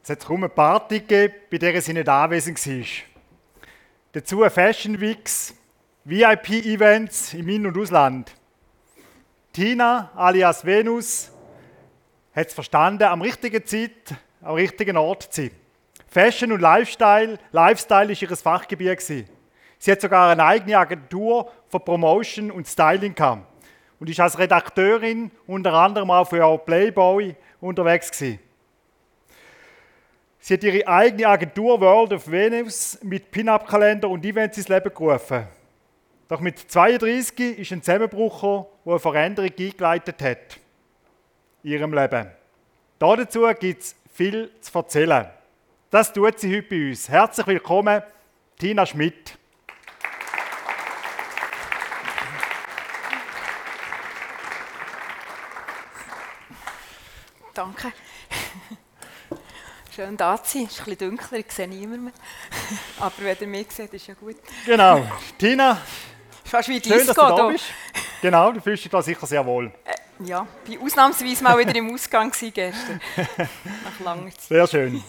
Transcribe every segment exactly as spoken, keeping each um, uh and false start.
Es hat kaum eine Party gegeben, bei der sie nicht anwesend war. Dazu Fashion Weeks, V I P-Events im In- und Ausland. Tina, alias Venus, hat es verstanden, am richtigen Zeit, am richtigen Ort zu sein. Fashion und Lifestyle, Lifestyle war ihr Fachgebiet. Sie hat sogar eine eigene Agentur für Promotion und Styling gehabt und ist als Redakteurin unter anderem auch für Playboy unterwegs gewesen. Sie hat ihre eigene Agentur World of Venus mit Pin-Up-Kalender und Events ins Leben gerufen. Doch mit zweiunddreißig ist ein Zusammenbruch gekommen, der eine Veränderung eingeleitet hat in ihrem Leben. Dazu gibt es viel zu erzählen. Das tut sie heute bei uns. Herzlich willkommen, Tina Schmidt. Danke. Schön da zu sein. Es ist ein bisschen dunkler, ich sehe niemanden mehr. Aber wenn ihr mich seht, ist ja gut. Genau. Tina, fast wie schön, Disco, dass du da da bist. Genau, du fühlst dich da sicher sehr wohl. Äh, ja, ich war ausnahmsweise mal wieder im Ausgang gestern. Nach langer Zeit. Sehr schön.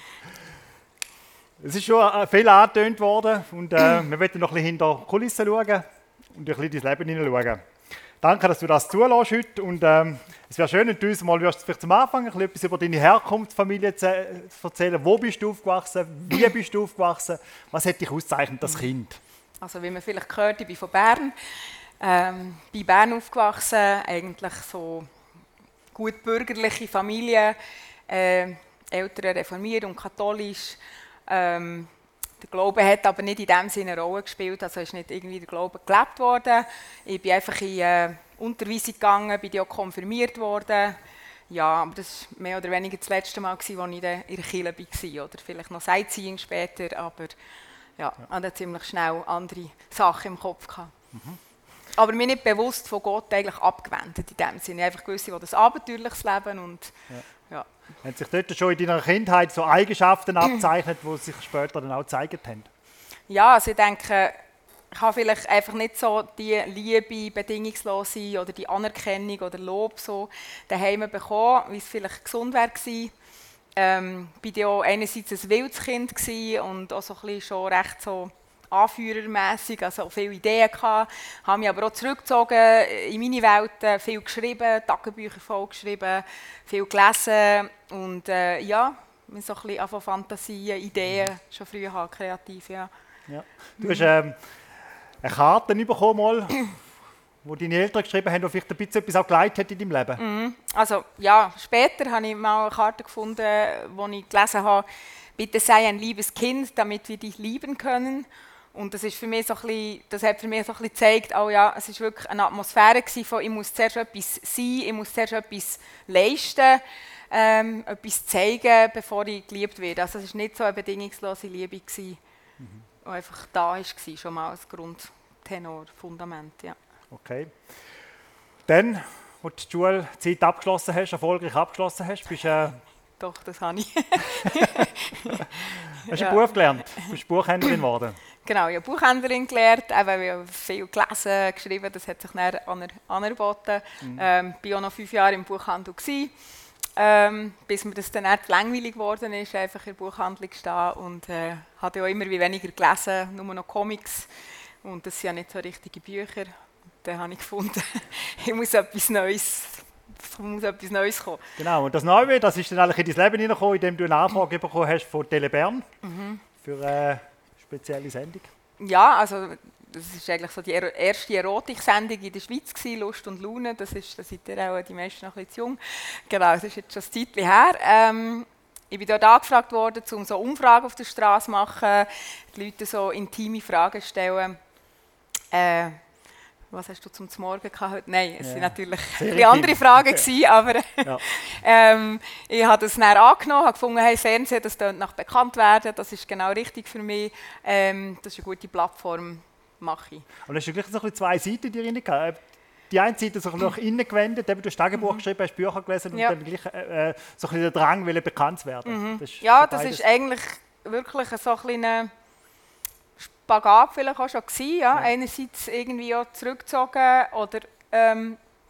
Es ist schon viel angetönt worden und äh, wir wollen noch ein bisschen hinter die Kulissen schauen und ein bisschen ins Leben hineinschauen. Danke, dass du das zulässt heute und ähm, es wäre schön, wenn du uns mal wirst, vielleicht zum Anfang ein bisschen etwas über deine Herkunftsfamilie zu erzählen. Wo bist du aufgewachsen? Wie bist du aufgewachsen? Was hat dich auszeichnet als Kind? Also wie man vielleicht gehört, ich bin von Bern. Ähm, bei Bern aufgewachsen, eigentlich so gut bürgerliche Familie, äh, Eltern reformiert und katholisch. Ähm, der Glaube hat aber nicht in dem Sinne eine Rolle gespielt, also ist nicht irgendwie der Glaube gelebt worden. Ich bin einfach in äh, Unterweisung gegangen, bin auch konfirmiert worden. Ja, aber das war mehr oder weniger das letzte Mal, als ich in der Kirche war. Oder vielleicht noch Sightseeing später, aber ja, ich hatte ziemlich schnell andere Sachen im Kopf gehabt. Mhm. Aber mir nicht bewusst von Gott eigentlich abgewendet in dem Sinne. Ich einfach gewusst, ich will ein abenteuerliches Leben und ja. Ja. Haben sich dort schon in deiner Kindheit so Eigenschaften abzeichnet, die sich später dann auch gezeigt haben? Ja, also ich denke, ich habe vielleicht einfach nicht so die Liebe, bedingungslose oder die Anerkennung oder Lob so daheim bekommen, wie es vielleicht gesund wäre gewesen. Ähm, ich war ja einerseits ein wildes Kind und auch so ein bisschen schon recht so anführermässig, also viele Ideen gehabt, habe mich aber auch zurückgezogen in meine Welt, viel geschrieben, Tagebücher voll geschrieben, viel gelesen und äh, ja, so ein bisschen von Fantasien, Ideen mhm. schon früh haben, kreativ, ja. Ja. Du hast ähm, eine Karte bekommen, mal, wo deine Eltern geschrieben haben, die vielleicht ein bisschen etwas auch geleitet hat in deinem Leben. Mhm. Also ja, später habe ich mal eine Karte gefunden, wo ich gelesen habe, bitte sei ein liebes Kind, damit wir dich lieben können. Und das, ist für mich so ein bisschen, das hat für mich so ein bisschen gezeigt, oh ja, es war wirklich eine Atmosphäre von, ich muss zuerst etwas sein, ich muss zuerst etwas leisten, ähm, etwas zeigen, bevor ich geliebt werde. Also es war nicht so eine bedingungslose Liebe, die mhm. einfach da war, schon mal als Grundtenor, Fundament. Ja. Okay. Dann, als du die Schulzeit abgeschlossen hast, erfolgreich abgeschlossen hast, bist du... Äh Doch, das habe ich. Hast du ja. einen Beruf gelernt? Du bist Buchhändlerin geworden? Genau, ich habe Buchhändlerin gelernt, ich habe viel gelesen, geschrieben, das hat sich dann angeboten. Mhm. Ähm, ich war auch noch fünf Jahre im Buchhandel, ähm, bis mir das dann nicht langweilig geworden ist, einfach in der Buchhandlung stehen und äh, habe auch immer weniger gelesen, nur noch Comics und das sind ja nicht so richtige Bücher. Und dann habe ich gefunden, ich muss etwas Neues Es muss etwas Neues kommen. Genau, und das Neue, das ist dann eigentlich in dein Leben hineingekommen, indem du eine Anfrage bekommen hast von Tele Bern mhm. für eine spezielle Sendung. Ja, also das ist eigentlich so die erste Erotik-Sendung in der Schweiz gewesen, Lust und Laune. Das ist, da seid ihr auch die meisten noch ein bisschen zu jung. Genau, das ist jetzt schon ein Zeitchen her. Ähm, ich bin dort angefragt worden, um so Umfragen auf der Straße zu machen, die Leute so intime Fragen zu stellen. Äh, Was hast du zum Morgen gehabt? Nein, es waren ja. natürlich ein andere Fragen, gewesen, aber ja. ähm, ich habe das dann angenommen, habe gefunden, hey, Fernsehen, das tönt nach bekannt werden, das ist genau richtig für mich, ähm, das ist eine gute Plattform, mache ich. Und hast du gleich so ein bisschen zwei Seiten drin gehabt? Die eine Seite so nach innen gewendet, eben du hast Tagebuch mhm. geschrieben, hast Bücher gelesen und ja. dann gleich äh, so ein bisschen der Drang, will bekannt zu werden. Mhm. Das ist ja, so das ist eigentlich wirklich so ein kleiner Spagat vielleicht auch schon gewesen, ja. Ja. Einerseits irgendwie auch zurückgezogen oder ähm,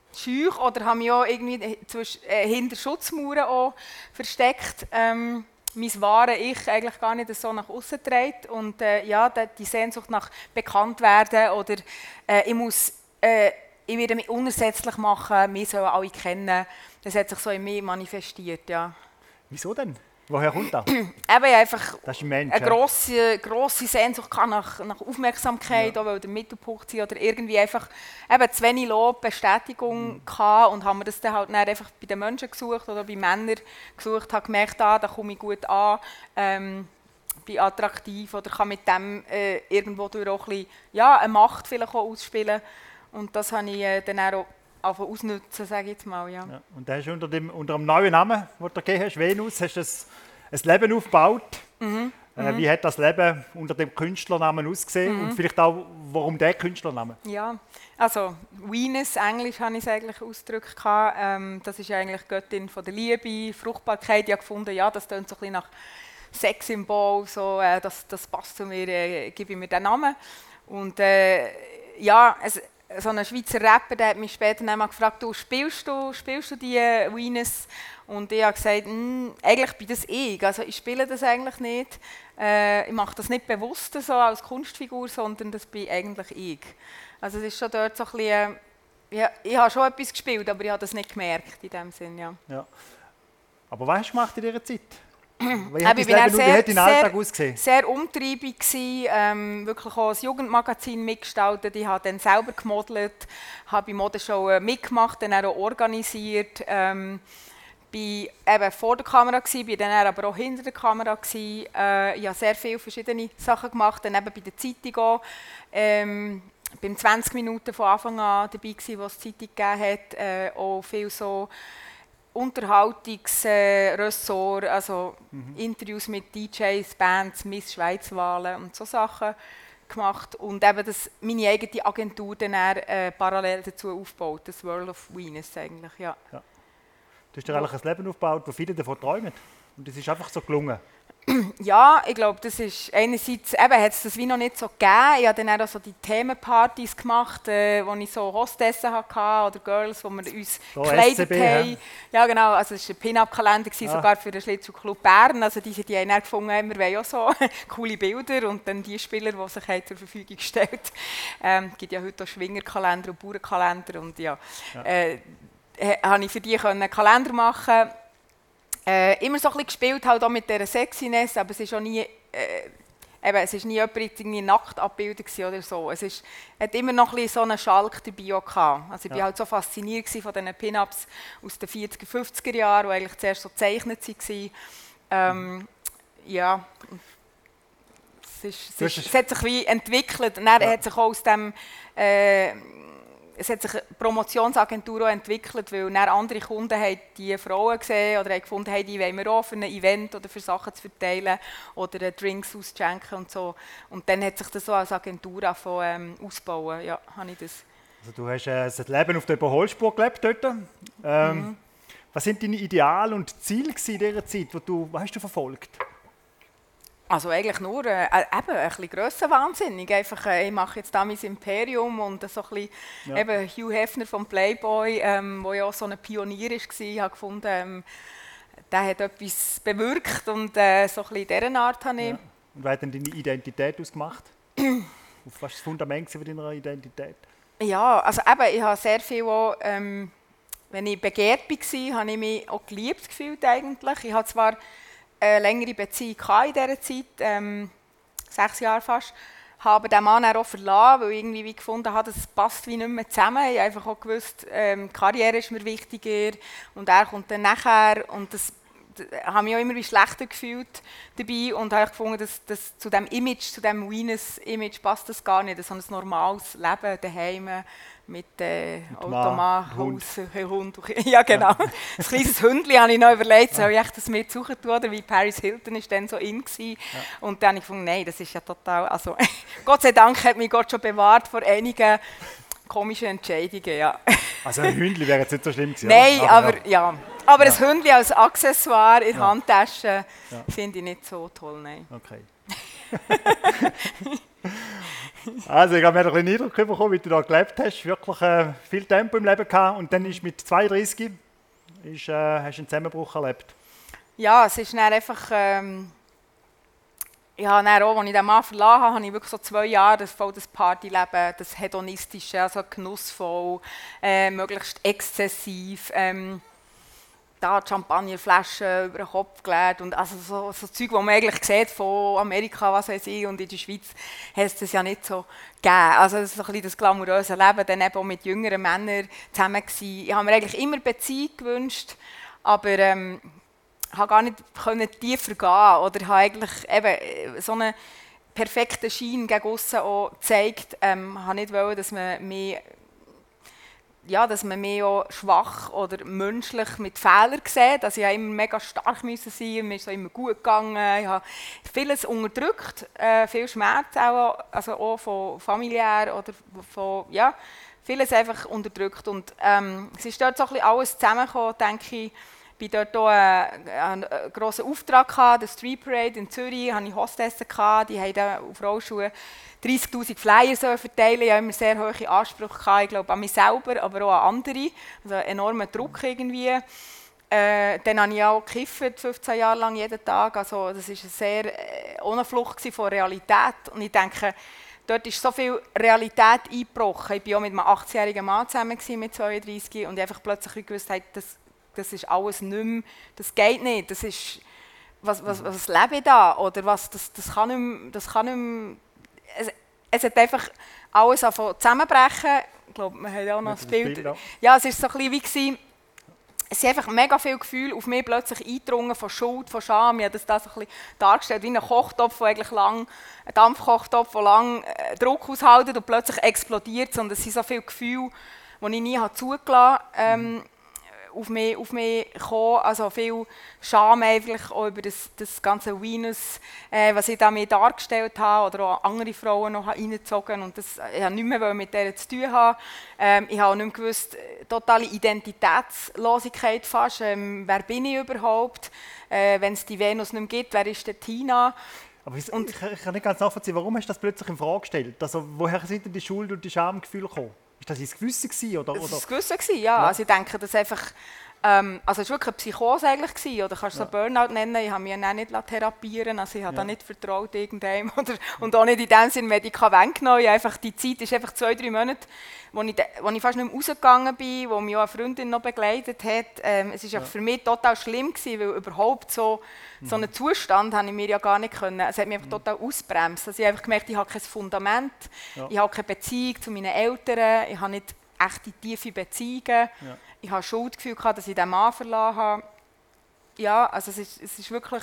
scheu oder habe mich auch irgendwie zwischen, äh, hinter Schutzmauern auch versteckt. Ähm, mein wahre Ich eigentlich gar nicht so nach außen trägt und äh, ja, die Sehnsucht nach bekannt werden oder äh, ich muss, äh, ich werde mich unersetzlich machen, mich sollen alle kennen. Das hat sich so in mir manifestiert, ja. Wieso denn? Woher kommt das? Eben einfach das ist ein Mensch, eine grosse, grosse Sehnsucht nach, nach Aufmerksamkeit, ja. Auch weil der Mittelpunkt sein oder irgendwie einfach eben zu wenig Lob, Bestätigung mhm. hatte und haben wir das dann halt dann einfach bei den Menschen gesucht oder bei Männern gesucht, habe gemerkt, ah, da komme ich gut an, ähm, bin attraktiv oder kann mit dem äh, irgendwo durch auch ein bisschen, ja, eine Macht vielleicht auch ausspielen und das habe ich äh, dann auch einfach ausnutzen, sage ich jetzt mal, ja. Ja, und da hast du unter dem, unter dem neuen Namen, den du gegeben hast, Venus, hast du ein, ein Leben aufgebaut. Mhm. Äh, wie hat das Leben unter dem Künstlernamen ausgesehen mhm. und vielleicht auch, warum der Künstlername? Ja, also Venus, Englisch habe ich es eigentlich ausgedrückt. Ähm, das ist eigentlich Göttin von der Liebe, Fruchtbarkeit. Ich habe gefunden, ja, das klingt so ein bisschen nach Sexsymbol, so, äh, das, das passt zu mir, äh, gebe ich mir den Namen. Und äh, ja, es, so ein Schweizer Rapper, der hat mich später einmal gefragt, du, spielst du, spielst du die Venus? Und ich habe gesagt, eigentlich bin das ich, also ich spiele das eigentlich nicht. Äh, ich mache das nicht bewusst so als Kunstfigur, sondern das bin eigentlich ich. Also es ist schon dort so ein bisschen, ja, ich habe schon etwas gespielt, aber ich habe das nicht gemerkt in dem Sinn, ja. Ja. Aber was hast du gemacht in dieser Zeit? Wie hat, sehr, wie hat dein Alltag ausgesehen? Sehr umtriebig gewesen, ähm, wirklich auch ein Jugendmagazin mitgestaltet. Ich habe dann selber gemodelt, habe bei Modeshow mitgemacht, dann auch organisiert. Ähm, bin eben vor der Kamera gewesen, bin dann aber auch hinter der Kamera gewesen. Äh, ich habe sehr viele verschiedene Sachen gemacht, dann eben bei der Zeitung auch. Ähm, bin zwanzig Minuten von Anfang an dabei gewesen, was die Zeitung gegeben hat. Äh, auch viel so Unterhaltungsressort, äh, also mhm. Interviews mit D Js, Bands, Miss Schweiz-Wahlen und so Sachen gemacht und eben das, meine eigene Agentur dann äh, parallel dazu aufgebaut, das World of Venus eigentlich, ja. ja. Du hast dir eigentlich ein Leben aufgebaut, wo viele davon träumen und das ist einfach so gelungen. Ja, ich glaube, das ist einerseits, eben hat es das wie noch nicht so gegeben. Ich habe dann auch so die Themenpartys gemacht, äh, wo ich so Hostessen hatte oder Girls, wo wir uns so gekleidet haben. Ja genau, also es war ein Pin-Up-Kalender, ah. sogar für den Schlittschuhclub Bern. Also die, die haben dann gefunden, wir wollen auch so coole Bilder und dann die Spieler, die sich zur Verfügung gestellt haben. Ähm, es gibt ja heute auch Schwingerkalender und Bauernkalender und ja, ja. Äh, habe ich für die einen Kalender machen. Äh, immer so ein bisschen gespielt halt auch mit dieser Sexiness, aber es ist auch nie, äh, eben, es ist nie jemand irgendwie nackt abgebildet oder so. Es ist, hat immer noch ein bisschen so einen Schalk dabei auch gehabt. Also ich war ja. halt so fasziniert von diesen Pin-Ups aus den vierziger, fünfziger Jahren, die eigentlich zuerst so gezeichnet waren. Ähm, mhm. Ja, es, ist, es, ist, es hat sich wie entwickelt. Und dann ja. hat sich auch aus dem... Äh, Es hat sich eine Promotionsagentur auch entwickelt, weil dann andere Kunden haben die Frauen gesehen oder haben gefunden, hey, die wollen wir auch für ein Event oder für Sachen zu verteilen oder Drinks auszuschenken und so. Und dann hat sich das so als Agentur angefangen, ähm, ausbauen. Ja, habe ich das. Also du hast äh, das Leben auf der Überholspur gelebt dort. Ähm, mhm. Was sind deine Ideale und Ziele in dieser Zeit, die du, was hast du verfolgt? Also eigentlich nur äh, eben ein bisschen grössenwahnsinnig. Einfach, äh, ich mache jetzt da mein Imperium und so ein bisschen, ja. eben Hugh Hefner vom Playboy, ähm, wo ja auch so ein Pionier war, ich habe gefunden, ähm, der hat etwas bewirkt und äh, so ein bisschen in dieser Art habe ich. Ja. Und was hat denn deine Identität ausgemacht? Was war das Fundament für deine Identität? Ja, also eben, ich habe sehr viel auch, ähm, wenn ich begehrt war, habe ich mich auch geliebt gefühlt eigentlich. Ich habe zwar eine längere Beziehung in dieser Zeit, ähm, sechs Jahre fast, habe den Mann auch verlassen, weil ich irgendwie wie gefunden habe, das passt wie nicht mehr zusammen. Ich habe einfach auch gewusst, ähm, die Karriere ist mir wichtiger und er kommt dann nachher und das, das habe mich auch immer wie schlechter gefühlt dabei und habe gefunden, dass, dass zu dem Image, zu dem Venus-Image passt das gar nicht, so ein normales Leben daheim mit äh, Automat, Haus, Hund. Ja genau. Ja. Ein kleines Hündchen habe ich noch überlegt, soll ich das mit suchen tun, oder wie Paris Hilton ist dann so in gewesen. Ja. Und dann habe ich gefunden, nein, das ist ja total, also Gott sei Dank hat mich Gott schon bewahrt vor einigen komischen Entscheidungen, ja. Also ein Hündchen wäre jetzt nicht so schlimm gewesen. Nein, aber, aber ja. Aber ja. Ein Hündchen als Accessoire in der ja. Handtasche ja. finde ich nicht so toll, nein. Okay. Also ich habe mir ein bisschen Eindruck bekommen, wie du da gelebt hast. Wirklich äh, viel Tempo im Leben gehabt. Und dann ist mit zweiunddreißig ist, äh, hast du einen Zusammenbruch erlebt. Ja, es ist dann einfach... Ähm, ja, dann auch, als ich den Mann verlassen habe, habe ich wirklich so zwei Jahre das, voll das Partyleben, das hedonistische, also genussvoll, äh, möglichst exzessiv. Ähm, da die Champagnerflaschen über den Kopf geleert und also so, so Zeug, das man eigentlich sieht von Amerika, was weiß ich, und in der Schweiz hat es das ja nicht so gegeben. Also das ist so ein bisschen das glamouröse Leben, dann eben auch mit jüngeren Männern zusammen gewesen. Ich habe mir eigentlich immer Beziehung gewünscht, aber ähm, habe gar nicht können tiefer gehen oder habe eigentlich eben so einen perfekten Schein gegen aussen auch gezeigt. Ähm, habe nicht wollen, dass man mich ja, dass man mich auch schwach oder menschlich mit Fehlern sieht. Also ich musste immer mega stark müssen sein, mir ist so immer gut gegangen. Ich habe vieles unterdrückt, äh, viel Schmerz auch, also auch von familiär oder von, ja, vieles einfach unterdrückt. Und ähm, es ist dort so ein bisschen alles zusammengekommen, denke ich. Ich hatte dort auch einen, einen grossen Auftrag gehabt, der Street Parade in Zürich, hatte ich Hostessen gehabt, die haben auf Rollschuhen dreissigtausend Flyer verteilen. Ich hatte immer sehr hohe Ansprüche gehabt, ich glaube an mich selber, aber auch an andere. Also einen enormen Druck irgendwie. Äh, dann habe ich auch gekifft, fünfzehn Jahre lang jeden Tag. Also das war eine sehr äh, ohne Flucht von Realität. Und ich denke, dort ist so viel Realität eingebrochen. Ich war auch mit einem achtzigjährigen Mann zusammen mit zweiunddreißig und ich einfach plötzlich gewusst, das, das ist alles nicht mehr, das geht nicht. Das ist, was, was, was lebe ich da? Oder was, das, das kann nicht mehr, das kann nicht mehr, es, es hat einfach alles zusammenbrechen. Ich glaube, wir haben auch noch das Bild. Bild ja. ja, es war so ein bisschen wie, es sind einfach mega viele Gefühle auf mich plötzlich eingedrungen, von Schuld, von Scham. Ich habe das da so ein bisschen dargestellt, wie ein Kochtopf, der eigentlich lang, ein Dampfkochtopf, der lang äh, Druck aushält und plötzlich explodiert. Und es sind so viele Gefühle, die ich nie habe zugelassen habe, ähm, mhm. auf mich, auf mich gekommen. Also viel Scham eigentlich auch über das, das ganze Venus, äh, was ich da mir dargestellt habe oder auch andere Frauen noch reingezogen und das ich habe nicht mehr mit denen zu tun haben. Ähm, ich habe auch nicht mehr gewusst, totale Identitätslosigkeit fast. Ähm, wer bin ich überhaupt? Äh, Wenn es die Venus nicht mehr gibt, wer ist der Tina? Aber ich, und, ich, ich kann nicht ganz nachvollziehen, warum hast du das plötzlich in Frage gestellt? Also, woher sind denn die Schuld und die Schamgefühle gekommen? Ist das ins Gewissen gewesen, oder? Das war das Gewissen, ja. ja. Also ich denke, dass einfach, ähm, also es war wirklich eine Psychose eigentlich gewesen, oder kannst du ja. so Burnout nennen. Ich habe mich ja nicht therapieren, also ich habe ja. da nicht vertraut irgendeinem oder und auch nicht in dem Sinne Medikamente genommen. Ich einfach die Zeit ist einfach zwei, drei Monate, wo ich, wo ich fast nicht mehr rausgegangen bin, wo mich auch eine Freundin noch begleitet hat. Ähm, es war ja. für mich total schlimm gewesen, weil überhaupt so So einen Zustand habe ich mir ja gar nicht können. Es hat mich einfach mhm. total ausbremst. Also ich habe einfach gemerkt, ich habe kein Fundament, ja. ich habe keine Beziehung zu meinen Eltern, ich habe nicht echte tiefe Beziehungen. Ja. Ich habe Schuldgefühl gehabt, dass ich den Mann verlassen habe. Ja, also es ist, es ist wirklich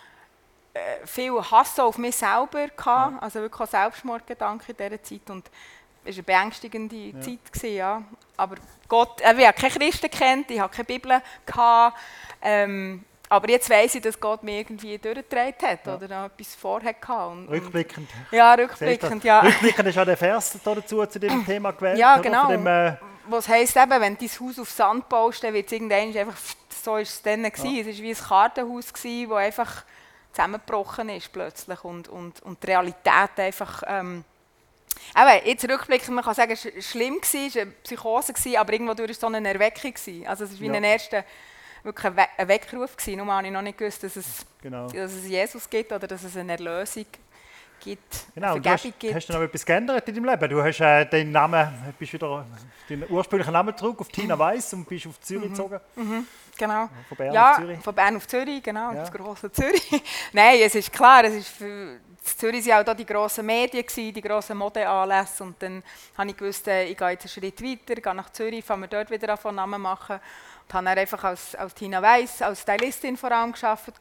äh, viel Hass auf mich selber gehabt, ja. also wirklich auch Selbstmordgedanken in dieser Zeit. Und es war eine beängstigende ja. Zeit gewesen, ja. Aber Gott, äh, ich habe keine Christen kennt, ich habe keine Bibel gehabt. Ähm, Aber jetzt weiss ich, dass Gott mich irgendwie durchgetragen hat ja. oder noch etwas vorher hatte. Und, rückblickend. Ja, rückblickend, ja. Rückblickend ist auch der Vers dazu zu diesem Thema gewählt. Ja, genau. Dem, äh Was heisst eben, wenn du dein Haus auf Sand baust, dann wird es irgendwann einfach, so war es dann. Ja. Es war wie ein Kartenhaus, das einfach zusammengebrochen ist plötzlich. Und, und, und die Realität einfach... Ähm, eben, jetzt rückblickend, man kann sagen, es war schlimm, es war eine Psychose, aber irgendwo durch so eine Erweckung. Also es ist wie ja. ein erster... wirklich ein Weckruf gewesen. Nur habe ich noch nicht gewusst, dass es, genau. dass es Jesus gibt oder dass es eine Erlösung gibt, genau. eine Vergebung hast, gibt. Hast du noch etwas geändert in deinem Leben? Du hast äh, deinen Namen, bist wieder deinen ursprünglichen Namen zurück auf Tina Weiss und bist auf Zürich mhm. gezogen. Mhm. Genau. Von Bern ja, auf Zürich. Von Bern auf Zürich, genau, ja. das grosse Zürich. Nein, es ist klar, es ist für in Zürich waren auch da die grossen Medien, die grossen Modeanlässe. Und dann habe ich gewusst, ich gehe jetzt einen Schritt weiter, gehe nach Zürich, fange mir dort wieder an, Namen machen. Ich habe dann einfach als, als Tina Weiss, als Stylistin vor allem gearbeitet,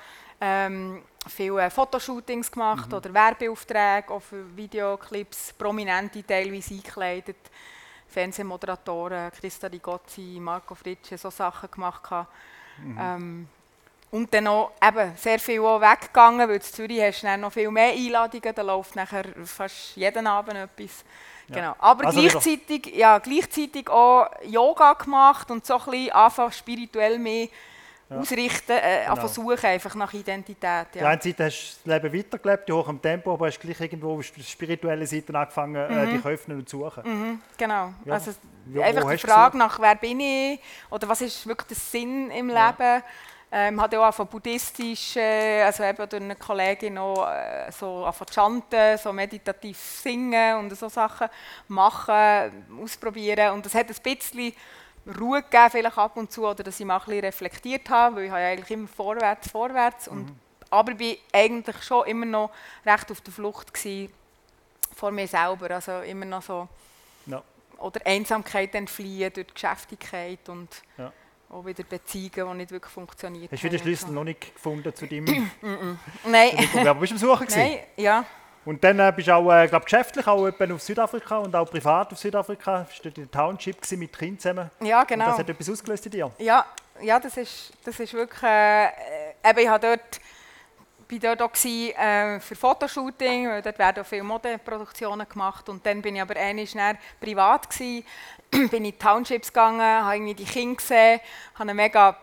ähm, viele Fotoshootings gemacht mhm. oder Werbeaufträge, auch für Videoclips, Prominente teilweise eingekleidet, Fernsehmoderatoren, Christa Rigozzi, Marco Fritsche, so Sachen gemacht. Mhm. Ähm, und dann noch eben sehr viel auch weggegangen, weil in Zürich hast du dann noch viel mehr Einladungen, da läuft nachher fast jeden Abend etwas. Ja. Genau. Aber also gleichzeitig, ja, gleichzeitig auch Yoga gemacht und so ein bisschen anfangen spirituell mehr ja. ausrichten, äh, genau. versuchen einfach nach Identität. Ja. Die eine Seite hast du das Leben weitergelebt, in hohem Tempo, aber hast gleich irgendwo auf der spirituellen Seite angefangen, mhm. äh, dich öffnen und zu suchen. Mhm, genau. Ja. Also wo, einfach wo die Frage nach, wer bin ich oder was ist wirklich der Sinn im ja. Leben. Ähm, hatte auch von buddhistisch, äh, also eben durch eine Kollegin noch äh, so anfangen zu chanten, so meditativ singen und so Sachen machen, ausprobieren. Und das hat ein bisschen Ruhe gegeben, vielleicht ab und zu, oder dass ich mal ein bisschen reflektiert habe, weil ich habe ja eigentlich immer vorwärts, vorwärts. Und, mhm. aber ich war eigentlich schon immer noch recht auf der Flucht gewesen, vor mir selber, also immer noch so. Ja. Oder Einsamkeit entfliehen durch die Geschäftigkeit und ja. auch wieder Beziehungen, die nicht wirklich funktioniert haben. Hast du den Schlüssel so. noch nicht gefunden zu deinem... Nein. Aber bist du am Suchen gewesen? Nein, ja. Und dann äh, bist du auch äh, glaub, geschäftlich auch auf Südafrika und auch privat auf Südafrika. Du warst dort in der Township mit Kindern zusammen. Ja, genau. Und das hat etwas ausgelöst in dir? Ja, ja das, ist, das ist wirklich... Äh, eben, ich war dort, bin dort auch gewesen, äh, für Fotoshooting, weil dort werden auch viele Modeproduktionen gemacht. Und dann bin ich aber einmal schnell privat gewesen, bin in die Townships gegangen, habe irgendwie die Kinder gesehen, habe eine mega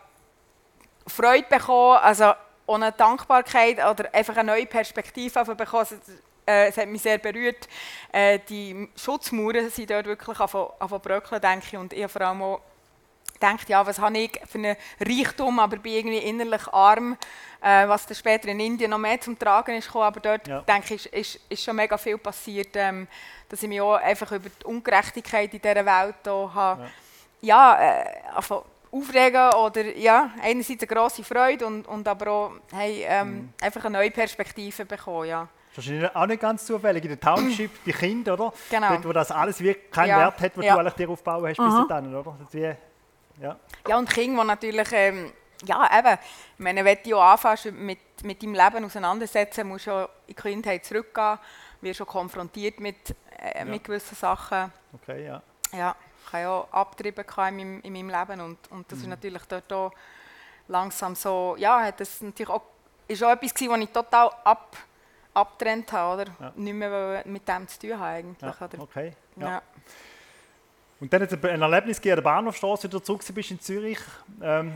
Freude bekommen, also ohne Dankbarkeit oder einfach eine neue Perspektive bekommen. Also, äh, es hat mich sehr berührt. Äh, die Schutzmauern sind dort wirklich angefangen bröckeln, denke ich. Und ich habe vor allem auch gedacht, ja, was habe ich für einen Reichtum, aber bin irgendwie innerlich arm, äh, was dann später in Indien noch mehr zum Tragen ist gekommen. Aber dort, ja. denke ich, ist, ist schon mega viel passiert, ähm, dass ich mich auch einfach über die Ungerechtigkeit in dieser Welt hier habe, ja, ja äh, aufregen oder ja, einerseits eine grosse Freude und, und aber auch hey, ähm, mhm. einfach eine neue Perspektive bekommen, ja. Das ist auch nicht ganz zufällig, in der Township, die Kinder, oder? Genau. Dort, wo das alles wirklich keinen ja. Wert hat, was ja. du eigentlich dir aufbauen hast, bis dahin, oder? Das wie, ja. ja, und Kinder, die natürlich, ähm, ja eben, ich meine, wenn du anfängst mit, mit deinem Leben auseinandersetzen, musst du ja in die Kindheit zurückgehen, wirst schon konfrontiert mit, äh, ja. mit gewissen Sachen. Okay, ja. Ja. Ich habe ja Abtriebe in meinem, in meinem Leben und, und das mhm. ist natürlich dort auch langsam so, ja, hat das natürlich auch, ist auch etwas gewesen, was ich total ab, abgetrennt habe, oder? Ja. Nicht mehr mit dem zu tun habe eigentlich. Ja. Oder? Okay, ja. Ja. Und dann hat es ein Erlebnis gegeben an der Bahnhofstrasse, wieder zurück bist in Zürich. Ähm.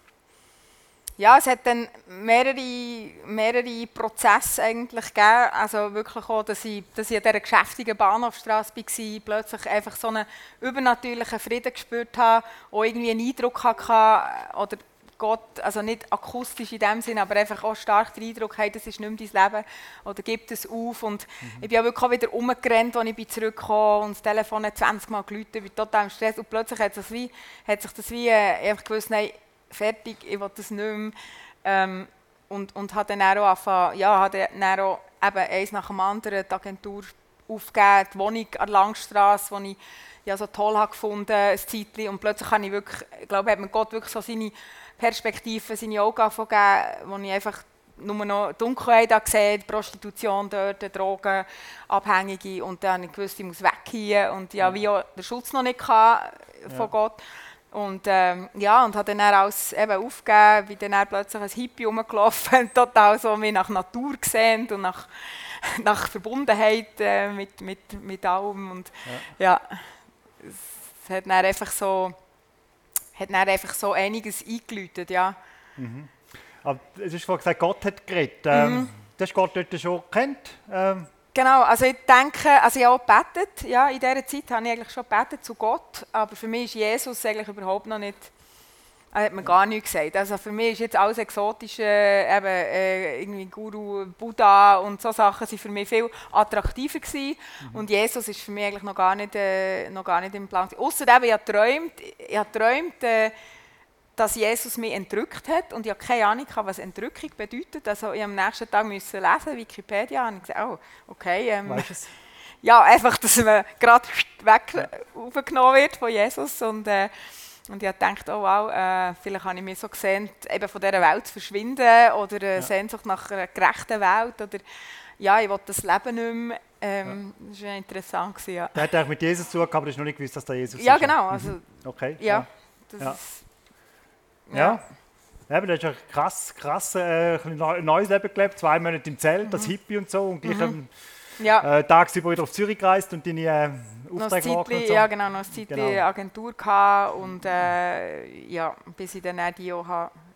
Ja, es hat dann mehrere, mehrere Prozesse eigentlich gegeben. Also wirklich auch, dass ich, dass ich an dieser geschäftigen Bahnhofstrasse war, plötzlich einfach so einen übernatürlichen Frieden gespürt habe, auch irgendwie einen Eindruck hatte, oder Gott, also nicht akustisch in dem Sinne, aber einfach auch stark den Eindruck, hey, das ist nicht mehr dein Leben, oder gib es auf. Und mhm. ich bin auch wirklich auch wieder umgerannt, als ich zurückgekommen bin und das Telefon hat zwanzig Mal geläutet, ich bin total im Stress und plötzlich hat, das wie, hat sich das wie äh, einfach gewusst, nein, fertig, ich will das nicht mehr. Ähm, und, und habe dann auch angefangen, ja, habe dann auch eben eins nach dem anderen die Agentur aufgegeben, die Wohnung an der Langstrasse, die ich ja so toll habe gefunden, ein Zeitchen. Und plötzlich habe ich wirklich, ich glaube, hat mir Gott wirklich so seine Perspektive, seine Augen gegeben, wo ich einfach nur noch Dunkelheit gesehen, Prostitution dort, Drogen, Abhängige. Und dann habe ich gewusst, ich muss weg hier. Und ja, wie auch den Schutz noch nicht hatte von ja. Gott. Und ähm, ja, und habe dann alles eben aufgegeben, bin dann plötzlich ein Hippie rumgelaufen, total so wie nach Natur gesehen und nach, nach Verbundenheit äh, mit, mit, mit allem. Und ja, ja es hat dann einfach so, hat dann einfach so einiges eingeläutet, ja. Mhm. Aber es ist vorhin gesagt, Gott hat geredet. Ähm, mhm. Du hast Gott dort schon gekannt? Ähm. Genau, also ich denke, also ich habe auch gebetet, ja, in dieser Zeit habe ich eigentlich schon gebetet zu Gott, aber für mich ist Jesus eigentlich überhaupt noch nicht, er hat mir gar nichts gesagt. Also für mich ist jetzt alles Exotische, eben äh, irgendwie Guru, Buddha und so Sachen sind für mich viel attraktiver gewesen. Mhm. Und Jesus ist für mich eigentlich noch gar nicht, äh, noch gar nicht im Plan. Außerdem, ich habe geträumt, ich habe geträumt äh, dass Jesus mich entrückt hat und ich habe keine Ahnung, was Entrückung bedeutet. Also ich am nächsten Tag müssen lesen, Wikipedia, und ich gesagt, oh, okay. Ähm, weißt du es? Ja, einfach, dass man gerade weg aufgenommen wird von Jesus und, äh, und ich habe gedacht, oh wow, äh, vielleicht habe ich mich so gesehen, eben von dieser Welt zu verschwinden oder eine ja. Sehnsucht nach einer gerechten Welt oder ja, ich will das Leben nicht mehr. Ähm, ja. Das war interessant gewesen, ja. Der hat eigentlich mit Jesus zu tun, aber du hast noch nicht gewusst, dass der Jesus ja, ist. Ja, genau. Also, mhm. Okay. Ja, ja. das ja. ist... Ja. Ja, aber das ist ein krass, krass äh, ein neues Leben gelebt, zwei Monate im Zelt, mhm. das Hippie und so und gleich mhm. am ja. äh, tagsüber wieder auf Zürich gereist und deine äh, Aufträge gemacht und so. Ja, genau, noch eine Zeit genau. Agentur gehabt und äh, ja, bis ich dann auch die auch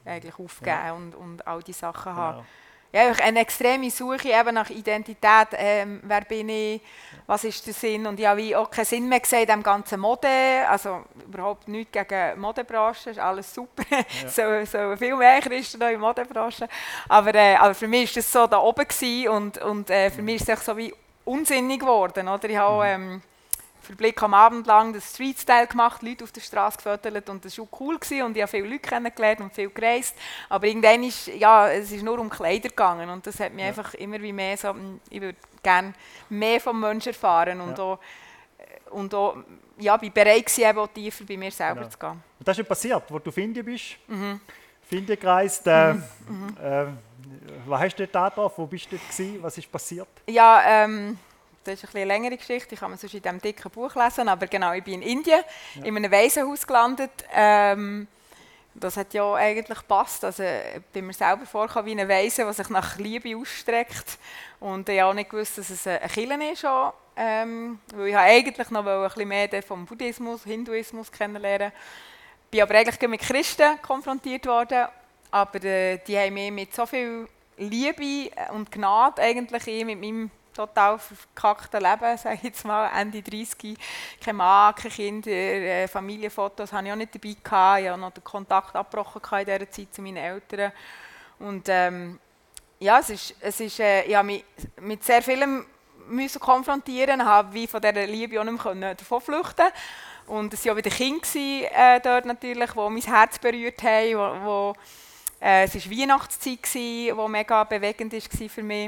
eigentlich aufgeben Ja. und, und all die Sachen Genau. haben. Ja, einfach eine extreme Suche eben nach Identität. Ähm, wer bin ich? Was ist der Sinn? Und ich habe wie auch keinen Sinn mehr gesehen in diesem ganzen Mode. Also überhaupt nichts gegen die Modebranche, ist alles super. Ja. so, so viel mehr Christen in der Modebranche. Aber, äh, aber für mich war das so da oben gewesen und, und äh, für mich ist es so wie unsinnig geworden. Oder? Ich habe ähm, für Blick am Abend lang das Street-Style gemacht, Leute auf der Straße gefotografiert und das war auch cool gewesen und ich habe viele Leute kennengelernt und viel gereist. Aber irgendwann ist, ja, es ist nur um Kleider gegangen und das hat mich Ja. einfach immer wie mehr so, ich würde gerne mehr vom Menschen erfahren und Ja. auch, und auch, ja, bin bereit gewesen, eben auch tiefer bei mir selber Genau. zu gehen. Und das ist ja passiert, wo du auf Indien bist. Mhm. Auf Indien gereist. Äh, äh, was hast du dort angetroffen? Wo bist du dort gewesen? Was ist passiert? Ja, ähm, das ist ein bisschen eine längere Geschichte, ich kann man sonst in diesem dicken Buch lesen, aber genau, ich bin in Indien, Ja. in einem Waisenhaus gelandet. Ähm, das hat ja eigentlich gepasst, also ich bin mir selber vorgekommen wie ein Waise, der sich nach Liebe ausstreckt und ich habe auch nicht gewusst, dass es eine Kirche ist, auch, ähm, weil ich eigentlich noch ein bisschen mehr vom Buddhismus, Hinduismus kennenlernen. Ich bin aber eigentlich mit Christen konfrontiert worden, aber äh, die haben mich mit so viel Liebe und Gnade eigentlich ich mit meinem total verkackten Leben, sage ich jetzt mal, Ende dreißig, kein Mann, keine Kinder, äh, Familienfotos habe ich auch nicht dabei gehabt, ich habe noch den Kontakt abgebrochen in dieser Zeit zu meinen Eltern und ähm, ja, es ist, es ist, äh, ich habe mich mit sehr vielem müssen konfrontieren, habe wie von dieser Liebe auch nicht mehr davon flüchten. Und es waren auch wieder Kinder äh, dort natürlich, die mein Herz berührt haben. Wo, wo, äh, es war Weihnachtszeit, die mega bewegend war für mich.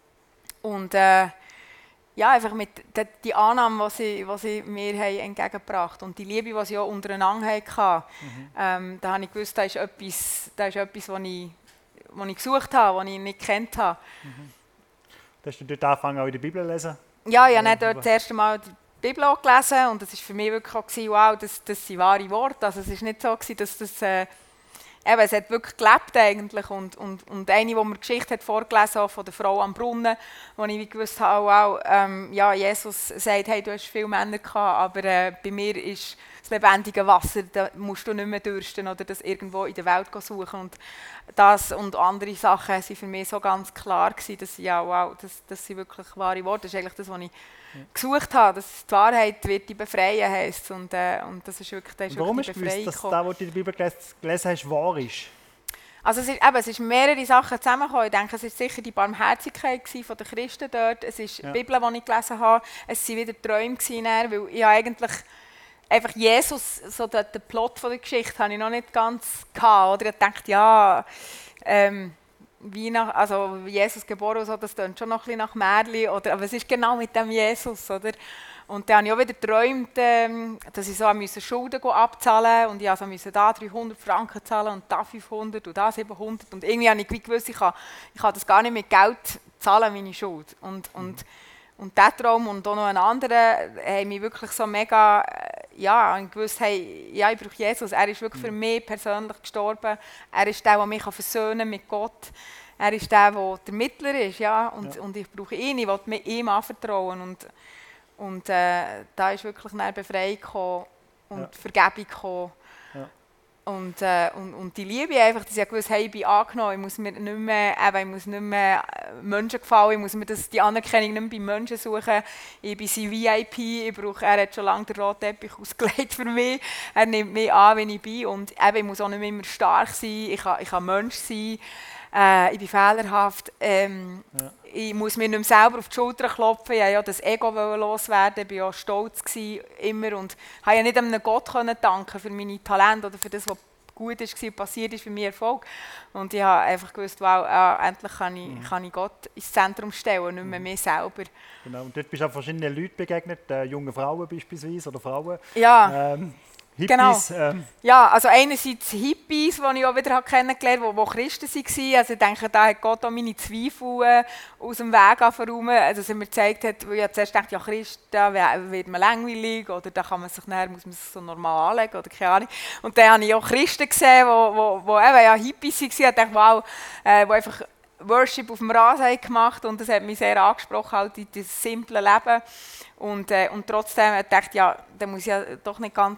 Und äh, ja, einfach mit der, die Annahme, die sie, die sie mir haben entgegengebracht haben und die Liebe, die sie auch untereinander hatten, mhm. ähm, da habe ich gewusst, das ist etwas, das ist etwas, was ich, was ich gesucht habe, was ich nicht gekannt habe. Mhm. Hast du dort angefangen, auch in der Bibel zu lesen? Ja, ich habe ja, dort das erste Mal die Bibel auch gelesen und das war für mich wirklich auch, wow, das, das sind wahre Worte. Also es war nicht so, dass das... Äh, Eben, es hat wirklich gelebt eigentlich und, und, und eine, die mir die Geschichte hat vorgelesen hat von der Frau am Brunnen, wo ich gewusst habe, wow, ähm, ja, Jesus sagt, hey, du hast viele Männer gehabt, aber äh, bei mir ist das lebendige Wasser, da musst du nicht mehr dürsten oder das irgendwo in der Welt suchen. Und das und andere Sachen waren für mich so ganz klar gewesen, dass ja, wow, das, das sind wirklich wahre Worte. Das ist eigentlich das, was ich ja. gesucht habe, dass die Wahrheit wird dich befreien heisst. Und, äh, und das ist wirklich, das ist Warum wirklich die Befreiung. Warum hast du gewusst, dass das, was du in der Bibel gelesen hast, wahr ist? Also es ist, eben, es ist mehrere Sachen zusammengekommen. Ich denke, es war sicher die Barmherzigkeit von den Christen dort. Es ist ja. die Bibel, die ich gelesen habe. Es waren wieder Träume, weil ich eigentlich einfach Jesus, so der, der Plot von der Geschichte, habe ich noch nicht ganz gehabt. Oder ich dachte, ja, ähm, wie nach, also Jesus geboren, so, das klingt schon noch ein bisschen nach Märchen, oder, aber es ist genau mit dem Jesus, oder? Und dann habe ich auch wieder geträumt, ähm, dass ich so musste Schulden abzahlen und ich also musste da dreihundert Franken zahlen und da fünfhundert und da siebenhundert und irgendwie habe ich gewusst, ich kann, ich kann das gar nicht mit Geld zahlen, meine Schuld. Und, und, mhm. und dieser Traum und auch noch ein anderer haben mich wirklich so mega, ja, ich gewusst, hey, ja, ich brauche Jesus, er ist wirklich für mich persönlich gestorben, er ist der, der mich versöhnen mit Gott, er ist der, der der Mittler ist, ja, und, ja. und ich brauche ihn, ich will mir ihm anvertrauen und Und äh, da ist wirklich eine Befreiung gekommen und ja. Vergebung gekommen. Ja. Und, äh, und, und die Liebe einfach, dass ich gewusst habe, hey, ich bin angenommen, ich muss mir nicht mehr, eben, ich muss nicht mehr Menschen gefallen, ich muss mir das, die Anerkennung nicht mehr bei Menschen suchen. Ich bin sein V I P, ich brauche, er hat schon lange den roten Teppich ausgelegt für mich. Er nimmt mich an, wie ich bin. Und eben, ich muss auch nicht mehr immer stark sein, ich kann, ich kann Mensch sein. Äh, ich bin fehlerhaft. Ähm, ja. Ich muss mir nicht mehr selber auf die Schulter klopfen. Ich wollte ja das Ego loswerden. Ich war auch stolz gewesen, immer. Und konnte ja nicht einem Gott danken für meine Talente oder für das, was gut war, passiert ist, für mich Erfolg. Und ich habe einfach gewusst, wow, äh, endlich kann ich, mhm. kann ich Gott ins Zentrum stellen, nicht mehr mhm. mir selber. Genau. Und dort bist du auch verschiedenen Leuten begegnet, äh, jungen Frauen beispielsweise oder Frauen. Ja. Ähm, Hippies, genau. Ähm. Ja, also einerseits Hippies, die ich auch wieder kennengelernt habe, die Christen waren. Also ich denke, da hat Gott auch meine Zweifel äh, aus dem Weg angeräumt. Also, dass er mir gezeigt hat, weil ich zuerst dachte, ja, Christ, da wird man langweilig oder da kann man sich nachher, muss man sich so normal anlegen oder keine Ahnung. Und dann habe ich auch Christen gesehen, die wo, wo eben ja Hippies waren. Ich dachte, wow, äh, die einfach Worship auf dem Rasen gemacht und das hat mich sehr angesprochen, halt in das simple Leben. Und, äh, und trotzdem dachte ich, ja, da muss ich ja doch nicht ganz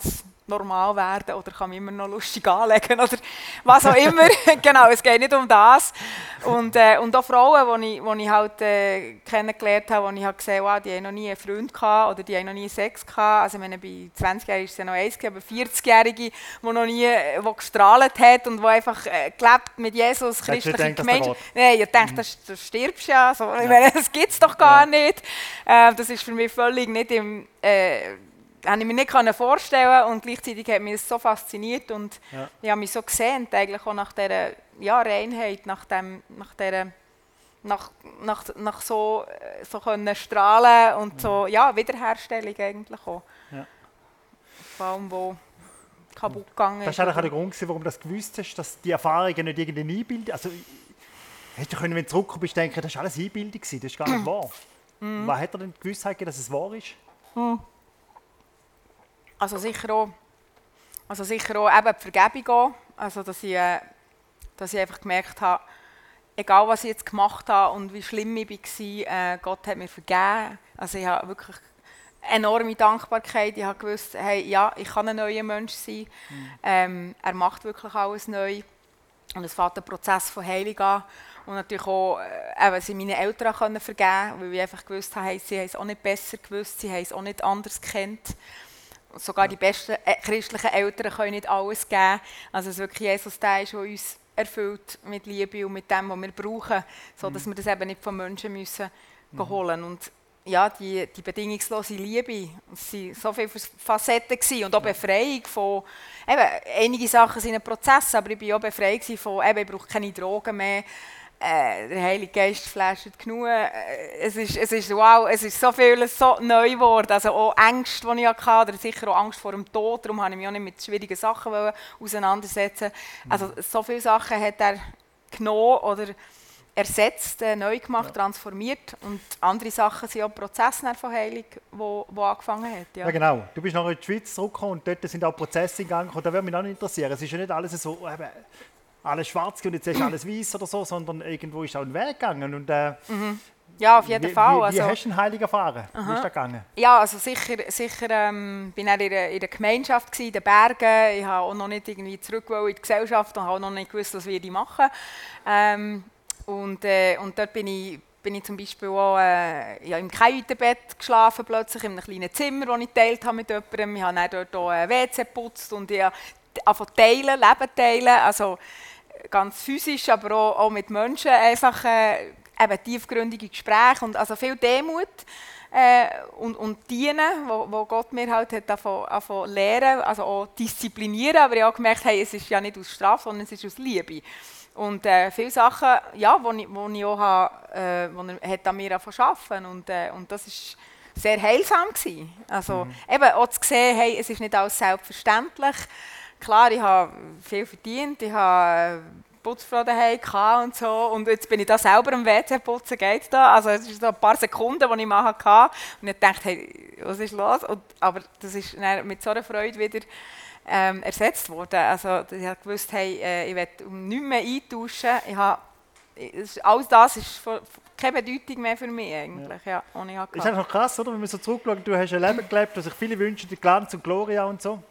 normal werden oder kann mich immer noch lustig anlegen oder was auch immer. Genau, es geht nicht um das. Und, äh, und auch Frauen, die ich, ich halt äh, kennengelernt habe, die ich halt gesehen habe, wow, die haben noch nie einen Freund gehabt oder die haben noch nie Sex gehabt. Also ich meine, bei zwanzigjährigen ist es ja noch eins, aber vierzigjährige, die noch nie wo gestrahlt hat und die einfach äh, gelebt mit Jesus, christliche Gemeinschaft. Nein, ich denke, das, das stirbst ja. Also, ja. Ich meine, das gibt es doch gar ja. nicht. Äh, das ist für mich völlig nicht im... Äh, habe ich mir nicht vorstellen und gleichzeitig hat mich das so fasziniert und ja. ich habe mich so gesehnt, eigentlich auch nach dieser ja, Reinheit, nach, dem, nach, dieser, nach, nach, nach so, so können strahlen und so, ja, Wiederherstellung eigentlich auch. Ja. Vor allem, wo kaputt gegangen ist. Das war eigentlich auch der Grund, warum du das gewusst hast, dass die Erfahrungen nicht irgendeine Einbildung, also hättest du können, wenn du zurückkommst, denken, das war alles Einbildung, das ist gar nicht wahr. Mhm. Was hat er denn die Gewissheit gegeben, dass es wahr ist? Mhm. Also sicher auch, also sicher auch eben die Vergebung auch. Also dass ich, äh, dass ich einfach gemerkt habe, egal was ich jetzt gemacht habe und wie schlimm ich war, äh, Gott hat mir vergeben. Also ich habe wirklich enorme Dankbarkeit. Ich habe gewusst, hey, ja, ich kann ein neuer Mensch sein. Mhm. Ähm, er macht wirklich alles neu. Und es fängt der Prozess von Heilung an. Und natürlich auch, äh, eben, sie meine Eltern können vergeben, weil ich einfach gewusst habe, hey, sie haben es auch nicht besser gewusst, sie haben es auch nicht anders gekannt. Sogar die besten äh, christlichen Eltern können nicht alles geben. Also es ist wirklich Jesus, der ist, der uns erfüllt mit Liebe und mit dem, was wir brauchen, sodass mhm. wir das eben nicht von Menschen müssen mhm. holen. Und ja, die, die bedingungslose Liebe, es waren so viele Facetten gewesen und auch Befreiung von, eben, einige Sachen sind ein Prozess, aber ich war auch befreit von, eben, ich brauche keine Drogen mehr. Äh, der Heilige Geist flasht genug. Äh, es, ist, es ist wow, es ist so viel so neu geworden. Also auch Ängste, die ich hatte, oder sicher auch Angst vor dem Tod. Darum wollte ich mich auch nicht mit schwierigen Sachen auseinandersetzen. Mhm. Also so viele Sachen hat er genommen oder ersetzt, äh, neu gemacht, ja. transformiert. Und andere Sachen sind auch Prozesse von Heilung, die angefangen haben. Ja. Ja, genau. Du bist nachher in die Schweiz zurückgekommen und dort sind auch Prozesse gegangen. Und da würde mich auch interessieren. Es ist ja nicht alles so... Eben, alles schwarz und jetzt ist alles weiß oder so, sondern irgendwo ist auch ein Weg gegangen. Und, äh, mhm. Ja, auf jeden wie, Fall. Wie, wie also, hast du einen Heiligen erfahren? Wie ist das gegangen? Ja, also sicher, sicher ähm, bin ich in der, in der Gemeinschaft gewesen, in den Bergen. Ich habe auch noch nicht irgendwie zurück in die Gesellschaft und habe auch noch nicht gewusst, was wir die machen. Ähm, und, äh, und dort bin ich, bin ich zum Beispiel auch äh, ja, im Kajütenbett geschlafen, plötzlich in einem kleinen Zimmer, das ich geteilt habe mit jemandem. Ich habe dann dort auch ein W C geputzt und ich habe angefangen teilen, Leben teilen. Also, ganz physisch, aber auch, auch mit Menschen einfach äh, eben tiefgründige Gespräche und also viel Demut äh, und, und Dienen, wo, wo Gott mir halt hat angefangen lehren, also auch disziplinieren, aber ich habe auch gemerkt, hey, es ist ja nicht aus Strafe, sondern es ist aus Liebe. Und äh, viele Sachen, ja, wo ich, wo ich auch habe, äh, wo er hat an mir angefangen zu arbeiten und, äh, und das ist sehr heilsam gewesen. Also mhm. eben auch zu sehen, hey, es ist nicht alles selbstverständlich. Klar, ich habe viel verdient, ich habe Putzfrau daheim und so und jetzt bin ich da selber am W C putzen, geht da. Also es sind so ein paar Sekunden, die ich mal hatte und ich dachte, hey, was ist los? Und, aber das ist mit so einer Freude wieder ähm, ersetzt worden. Also ich habe gewusst, hey, äh, ich will nichts mehr eintauschen. Ich habe, ich, alles das ist von, keine Bedeutung mehr für mich eigentlich. Ja. Ja, ich ist einfach krass, oder? Wenn man so zurückschaut, du hast ein Leben gelebt, das sich viele wünschen, die Glanz und Gloria und so.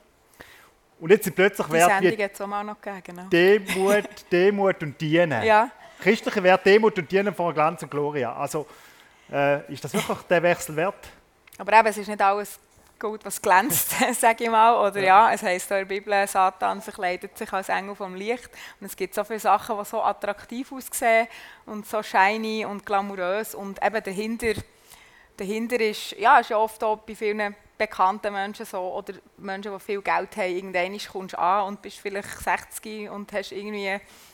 Und jetzt sind plötzlich die Werte wie auch noch gegeben, genau. Demut, Demut und Dienen. Ja. Christliche Werte, Demut und Dienen vor Glanz und Gloria. Also äh, ist das wirklich der Wechsel wert? Aber eben, es ist nicht alles gut, was glänzt, sage ich mal. Oder ja, ja es heisst in der Bibel, Satan verkleidet sich als Engel vom Licht. Und es gibt so viele Sachen, die so attraktiv aussehen und so shiny und glamourös. Und eben dahinter, dahinter ist, ja, ist ja oft auch bei vielen bekannten Menschen so, oder Menschen, die viel Geld haben, irgendwann kommst du an und bist vielleicht sechzig und hast irgendwie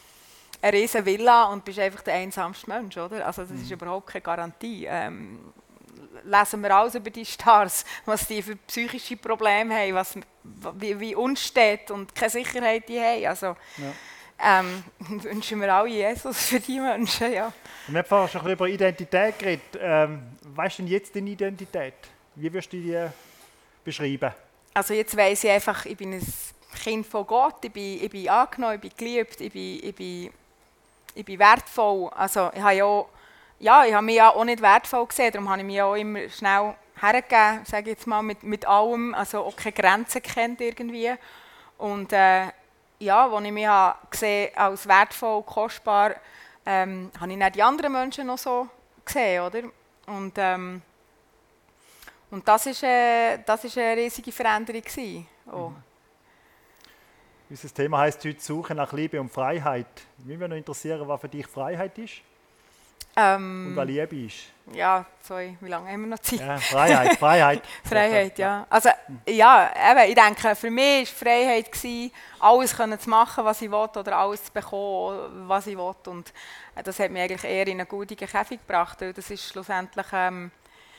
eine riesen Villa und bist einfach der einsamste Mensch, oder? Also das mhm. ist überhaupt keine Garantie. Ähm, lesen wir alles über die Stars, was die für psychische Probleme haben, was, wie, wie unstet und keine Sicherheit die haben. Also ja. ähm, wünschen wir alle Jesus für die Menschen, ja. Wir haben vorhin schon ein bisschen über Identität geredet. Ähm, weißt du denn jetzt deine Identität? Wie wirst du die beschreiben? Also jetzt weiss ich einfach, ich bin ein Kind von Gott, ich bin, ich bin angenommen, ich bin geliebt, ich bin, ich bin, ich bin wertvoll. Also ich habe ja, ja, ich habe mich ja auch nicht wertvoll gesehen, darum habe ich mich auch immer schnell hergegeben, sage ich jetzt mal, mit, mit allem, also auch keine Grenzen kennt irgendwie. Und äh, ja, als ich mich habe gesehen als wertvoll, kostbar, ähm, habe ich dann die anderen Menschen noch so gesehen, oder? Und, ähm, und das ist, äh, das ist eine riesige Veränderung gewesen. Oh. Mhm. Unser Thema heisst heute Suche nach Liebe und Freiheit. Mich würde noch interessieren, was für dich Freiheit ist Ähm, und was Liebe ist. Ja, sorry, wie lange haben wir noch Zeit? Ja, Freiheit, Freiheit. Freiheit, ja. Also, ja, eben, ich denke, für mich war Freiheit, gewesen, alles können zu machen, was ich will, oder alles zu bekommen, was ich will. Und das hat mich eigentlich eher in einen guten Käfig gebracht, weil das ist schlussendlich ähm,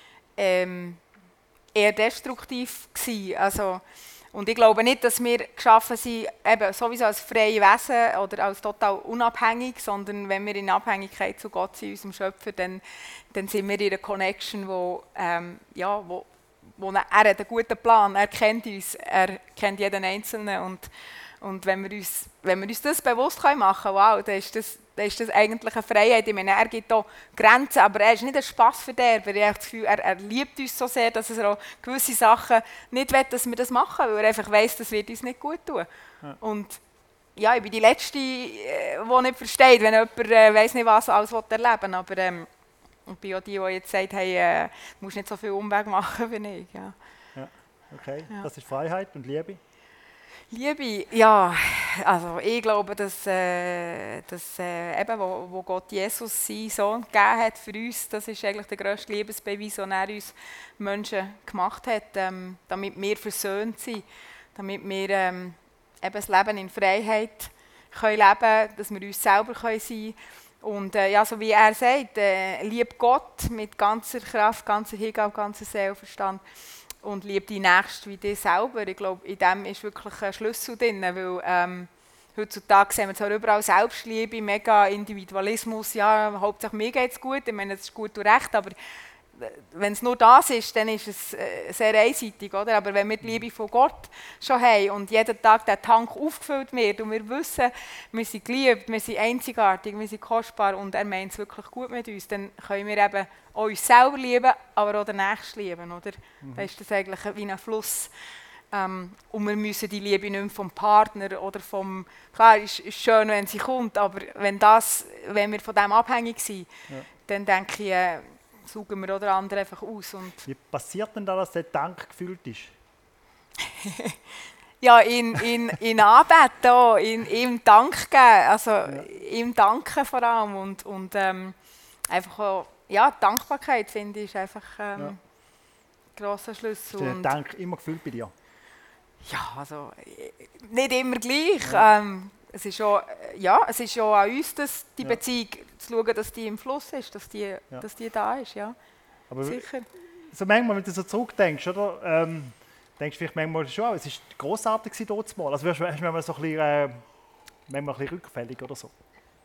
ähm, eher destruktiv gewesen. Also, und ich glaube nicht, dass wir geschaffen sind, eben sowieso als freie Wesen oder als total unabhängig, sondern wenn wir in Abhängigkeit zu Gott sind, unserem Schöpfer, dann, dann sind wir in einer Connection, wo, ähm, ja, wo, wo er, er hat einen guten Plan, er kennt uns, er kennt jeden Einzelnen. Und, und wenn, wir uns, wenn wir uns das bewusst machen können, wow, dann ist das, dann ist das eigentlich eine Freiheit. Ich meine, er gibt auch Grenzen, aber er ist nicht ein Spassverderber. Ich habe das Gefühl, er, er liebt uns so sehr, dass er auch gewisse Sachen nicht will, dass wir das machen, weil er einfach weiss, das wird uns nicht gut tun. Ja. Und ja, ich bin die Letzte, die nicht versteht, wenn jemand äh, weiss nicht, was alles erleben will. Aber ähm, ich bin auch die, die jetzt sagt, hey, äh, du musst nicht so viel Umweg machen wie ich. Ja. Ja, okay, ja. Das ist Freiheit und Liebe. Liebe, ja, also ich glaube, dass, äh, dass äh, eben, wo, wo Gott Jesus seinen Sohn gegeben hat für uns, das ist eigentlich der grösste Liebesbeweis, den er uns Menschen gemacht hat, ähm, damit wir versöhnt sind, damit wir ähm, eben das Leben in Freiheit können leben können, dass wir uns selber können sein können. Und äh, ja, so wie er sagt, äh, lieb Gott mit ganzer Kraft, ganzer Hingabe, ganzer Seele, Verstand. Und liebe die Nächste wie dich selber. Ich glaube, in dem ist wirklich ein Schlüssel drin, weil ähm, heutzutage sehen wir zwar überall Selbstliebe, mega Individualismus, ja, hauptsächlich mir geht es gut, ich meine, das ist gut und recht, aber wenn es nur das ist, dann ist es äh, sehr einseitig, oder? Aber wenn wir die Liebe von Gott schon haben und jeden Tag der Tank aufgefüllt wird und wir wissen, wir sind geliebt, wir sind einzigartig, wir sind kostbar und er meint es wirklich gut mit uns, dann können wir eben auch uns selber lieben, aber auch den Nächsten lieben, oder? Mhm. Dann ist das eigentlich wie ein Fluss. Ähm, und wir müssen die Liebe nicht mehr vom Partner oder vom... Klar, es ist schön, wenn sie kommt, aber wenn, das, wenn wir von dem abhängig sind, ja. dann denke ich, äh, saugen wir oder andere einfach aus. Und wie passiert denn da, dass der Dank gefüllt ist? ja, in, in, in Anbeten, in ihm Dank geben, also ja. ihm danken vor allem. Und, und ähm, einfach auch, ja, Dankbarkeit, finde ich, ist einfach ähm, ja. ein grosser Schlüssel. Ist der Dank immer gefüllt bei dir? Ja, also nicht immer gleich. Ja. Ähm, es ist schon, ja, es ist schon an uns, dass die ja. Beziehung zu schauen, dass die im Fluss ist, dass die, ja. dass die da ist, ja. Aber sicher. So manchmal, wenn du so zurückdenkst, oder, ähm, denkst du vielleicht manchmal schon, oh, es war grossartig dort mal. Also hast du manchmal so ein bisschen, äh, manchmal ein bisschen rückfällig oder so?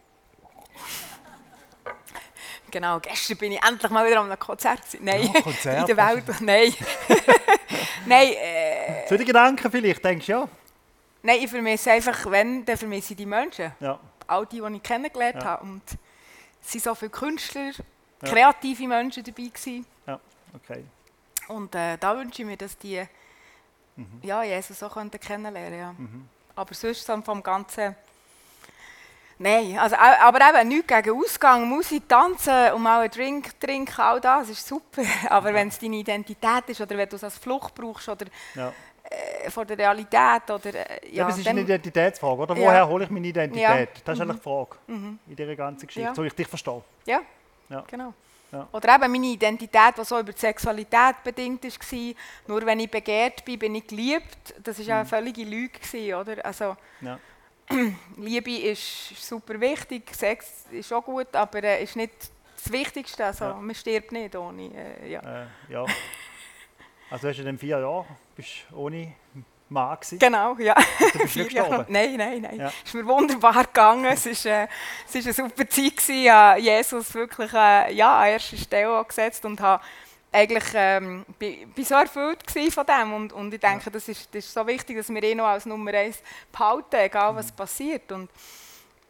Genau, gestern bin ich endlich mal wieder an einem Konzert. Nein, ja, Konzert, in der Welt. Nein. Nein äh, so die Gedanken vielleicht, denkst du ja? Nein, ich vermisse einfach, wenn, dann vermisse ich die Menschen. Ja. All die, die ich kennengelernt ja. habe. Und es waren so viele Künstler, ja. kreative Menschen dabei gewesen. Ja, okay. Und äh, da wünsche ich mir, dass die mhm. ja, Jesus auch kennenlernen ja. mhm. Aber sonst so vom Ganzen... Nein, also, aber eben nichts gegen Ausgang, Musik, Tanzen und mal einen Drink trinken, all das ist super. Aber ja. wenn es deine Identität ist oder wenn du es als Flucht brauchst oder ja. äh, von der Realität oder... Äh, ja, ja, das ist eine Identitätsfrage, oder? Woher ja. hole ich meine Identität? Ja. Das ist mhm. eigentlich die Frage mhm. in dieser ganzen Geschichte, ja. so ich dich verstehe. Ja, ja. genau. Ja. Oder eben meine Identität, die so über die Sexualität bedingt war, nur wenn ich begehrt bin, bin ich geliebt. Das war mhm. eine völlige Lüge, oder? Also, ja. Liebe ist super wichtig, Sex ist auch gut, aber äh, ist nicht das Wichtigste. Also, ja. Man stirbt nicht ohne. Äh, ja. Äh, ja. Also hast du in den vier Jahren bist ohne Mann gewesen? Genau, ja. Du bist nicht gestorben? Nein, nein, nein. Ja. Es ist mir wunderbar gegangen. Es war äh, es ist eine super Zeit gewesen. Ich habe Jesus wirklich äh, ja, an erster Stelle gesetzt und habe eigentlich ähm, bin, bin so erfüllt von dem und, und ich denke, ja. das, ist, das ist so wichtig, dass wir ihn noch als Nummer eins behalten, egal was mhm. passiert. Und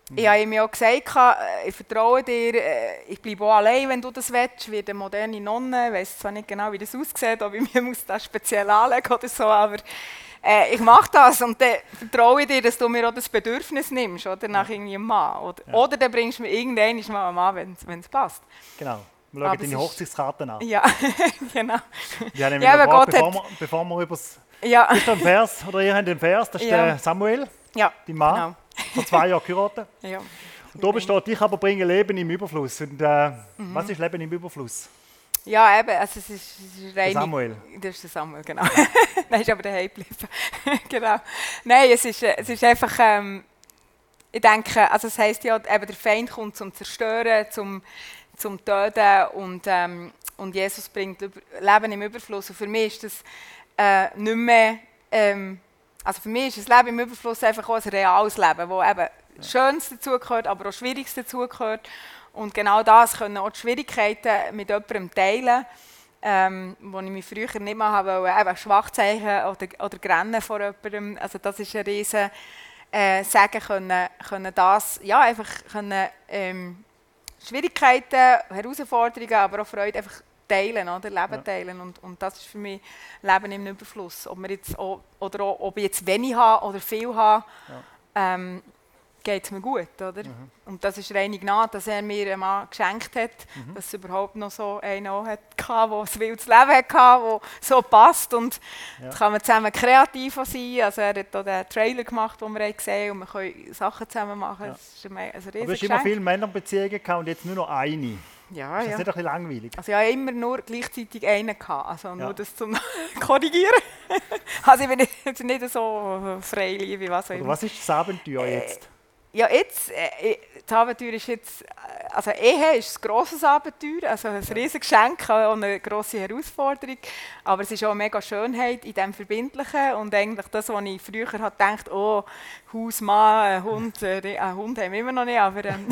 Mhm. Ich habe ihm ja gesagt, ich vertraue dir, ich bleibe auch allein, wenn du das willst. Ich werde eine moderne Nonne. Ich weiss zwar nicht genau, wie das aussieht, ob ich mir das speziell anlegen oder so, aber äh, ich mache das und dann vertraue ich dir, dass du mir auch das Bedürfnis nimmst, oder, nach ja. irgendwie einem Mann. Oder, ja. oder dann bringst du mir irgendwann mal einen Mann, wenn es passt. Genau. Wir schauen deine Hochzeitskarten an. Ja, genau. Wir haben ja, gefragt, bevor, wir, bevor wir über das... Ja. Ist da ein Vers, oder ihr habt den Vers, das ist ja. der Samuel, ja. dein Mann, genau. vor zwei Jahren geheiratet. Ja. Und oben steht, ich aber bringe Leben im Überfluss. Und äh, mhm. was ist Leben im Überfluss? Ja, eben, also es ist, es ist rein... Der Samuel. Das ist der Samuel, genau. Nein, ist aber daheim geblieben. Genau. Nein, es ist, es ist einfach... Ähm, ich denke, also es heisst ja, eben, der Feind kommt zum Zerstören, zum, zum Töten und, ähm, und Jesus bringt Leben im Überfluss. Und für mich ist das äh, nicht mehr... Ähm, also für mich ist das Leben im Überfluss einfach auch ein reales Leben, wo eben das Schönste dazugehört, aber auch das Schwierigste dazugehört. Und genau das können auch die Schwierigkeiten mit jemandem teilen, ähm, wo ich mich früher nicht mehr habe, weil eben Schwachzeichen oder, oder Grennen vor jemandem, also das ist ein riesen äh, Sagen können, können das, ja einfach können, ähm, Schwierigkeiten, Herausforderungen, aber auch Freude einfach teilen, oder Leben ja. teilen und, und das ist für mich Leben im Überfluss. Ob, wir jetzt auch, oder auch, ob ich jetzt wenig habe oder viel habe, ja. ähm, geht es mir gut, oder? Mhm. Und das ist reine Gnade, dass er mir einen Mann geschenkt hat, mhm. dass es überhaupt noch so einen auch hatte, der ein wildes Leben hatte, der so passt. Und ja. da kann man zusammen kreativ sein. Also er hat auch den Trailer gemacht, den wir gesehen haben, und wir können Sachen zusammen machen. Ja. Das ist ein, ein riesen Aber du hast immer viele Männerbeziehungen gehabt und jetzt nur noch eine. Ja, ist das ja. nicht ein bisschen langweilig? Also ich hatte immer nur gleichzeitig einen gehabt, also nur ja. das zum Korrigieren. Also ich bin nicht, nicht so freilich wie was auch immer. Was ist das Abenteuer jetzt? Äh, Ja, jetzt, äh, das Abenteuer ist jetzt, also Ehe ist ein grosses Abenteuer, also ein riesiges Geschenk und eine grosse Herausforderung, aber es ist auch eine mega Schönheit in dem Verbindlichen und eigentlich das, was ich früher halt gedacht, oh, Haus, Mann, Hund, äh, einen Hund haben wir immer noch nicht, aber, ähm,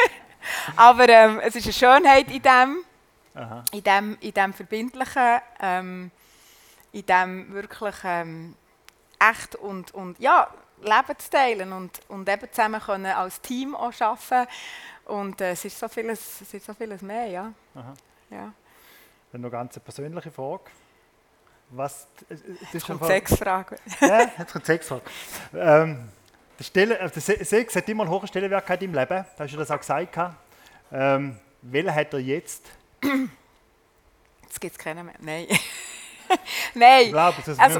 aber ähm, es ist eine Schönheit in dem, Aha. in dem, in dem Verbindlichen, ähm, in dem wirklich ähm, echt und, und ja, Leben zu teilen und, und eben zusammen können als Team auch arbeiten. Und äh, es, ist so vieles, es ist so vieles mehr, ja. Aha. Ja. Dann noch eine ganz persönliche Frage. Was, das ist kommt Sexfrage. Ja, jetzt kommt Sexfrage. Ähm, der, Stelle, der Sex hat immer einen hohen Stellenwert gehabt im Leben, da hast du das auch gesagt. Ähm, welchen hat er jetzt? Jetzt gibt es keinen mehr. Nein. Nein. Glaube, das also,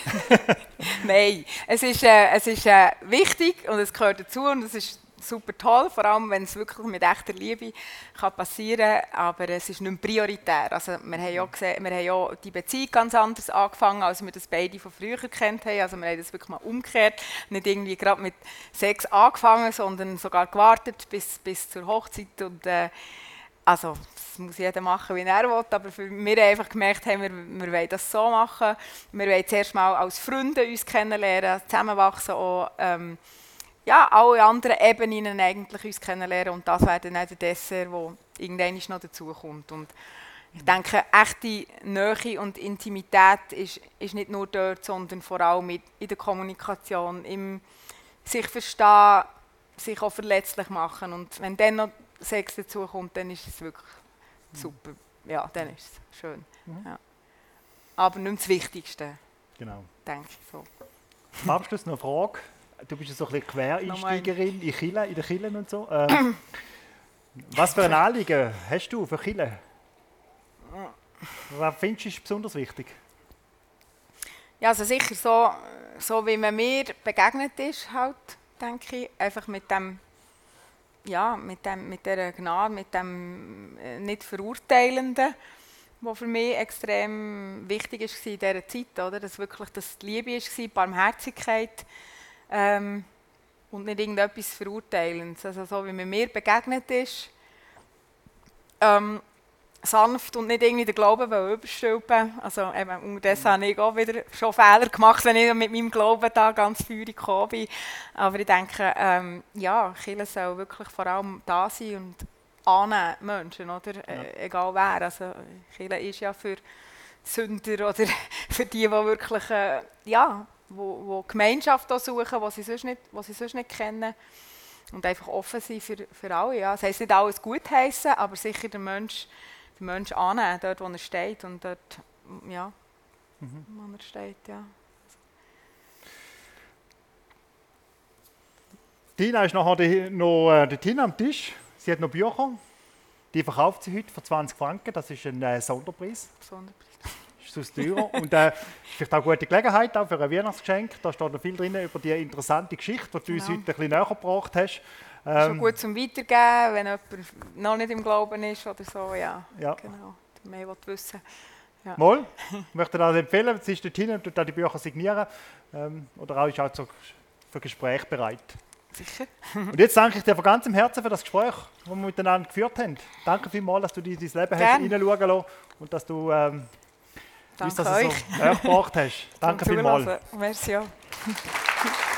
Nein, es ist, äh, es ist äh, wichtig und es gehört dazu und es ist super toll, vor allem wenn es wirklich mit echter Liebe kann passieren kann, aber es ist nicht mehr prioritär. Also wir haben ja gesehen, wir haben ja die Beziehung ganz anders angefangen, als wir das beide von früher kennt haben. Also wir haben das wirklich mal umgekehrt, nicht irgendwie gerade mit Sex angefangen, sondern sogar gewartet bis, bis zur Hochzeit und äh, also das muss jeder machen, wie er will, aber für wir haben einfach gemerkt, hey, wir, wir wollen das so machen. Wir wollen zuerst mal als Freunde uns kennenlernen, zusammenwachsen, auch ähm, ja, alle anderen Ebenen eigentlich uns kennenlernen und das wäre dann auch der Dessert, der irgendwann noch dazukommt. Und ich denke, echte Nähe und Intimität ist, ist nicht nur dort, sondern vor allem in der Kommunikation, im sich verstehen, sich auch verletzlich machen und wenn dann noch Sex dazu kommt, dann ist es wirklich super. Ja, dann ist es schön. Mhm. Ja. Aber nicht das Wichtigste. Genau. Denke ich so. Zum Abschluss noch eine Frage. Du bist ja so ein bisschen Quereinsteigerin in, Chile, in den Kirchen und so. Ähm, was für ein Anliegen hast du für Kirchen? Was findest du ist besonders wichtig? Ja, also sicher so, so wie man mir begegnet ist, halt, denke ich, einfach mit dem ja, mit, dem, mit dieser Gnade, mit dem äh, nicht Verurteilenden, was für mich extrem wichtig war in dieser Zeit, oder? Dass wirklich das die Liebe war, die Barmherzigkeit ähm, und nicht irgendetwas Verurteilendes. Also so wie man mir begegnet ist, ähm, sanft und nicht irgendwie den Glauben überstülpen. Also eben, unterdessen habe ich auch wieder schon Fehler gemacht, wenn ich mit meinem Glauben da ganz feurig gekommen bin. Aber ich denke, ähm, ja, Kirche soll wirklich vor allem da sein und annehmen Menschen, oder? Ja. Äh, egal wer. Also Kirche ist ja für Sünder oder für die, die wirklich äh, ja, wo, wo Gemeinschaft auch suchen, die sie sonst nicht, die sie sonst nicht kennen. und einfach offen sein für, für alle. Ja. Das heisst nicht alles gut heißen, aber sicher den Mensch, den Mensch annehmen, dort wo er steht und dort, ja, mhm. wo er steht, ja. Tina ist nachher die, noch äh, die Tina am Tisch. Sie hat noch Bücher. Die verkauft sie heute für zwanzig Franken. Das ist ein äh, Sonderpreis. Sonderpreis. Das ist aus teurer. Und äh, vielleicht auch eine gute Gelegenheit auch für ein Weihnachtsgeschenk. Da steht noch viel drin über die interessante Geschichte, die du Genau. uns heute ein bisschen näher gebracht hast. Ähm, schon gut zum Weitergeben, wenn jemand noch nicht im Glauben ist oder so. Ja, ja. Genau. Mehr wissen. Ja. Mal, ich möchte das empfehlen. Sie ist dort hin und tut die Bücher signieren. Ähm, oder auch ist auch so für Gespräch bereit. Sicher. Und jetzt danke ich dir von ganzem Herzen für das Gespräch, das wir miteinander geführt haben. Danke vielmals, dass du dir dein Leben hast hineinschauen lassen und dass du ähm, uns das so gebracht hast. Danke vielmals. Merci auch.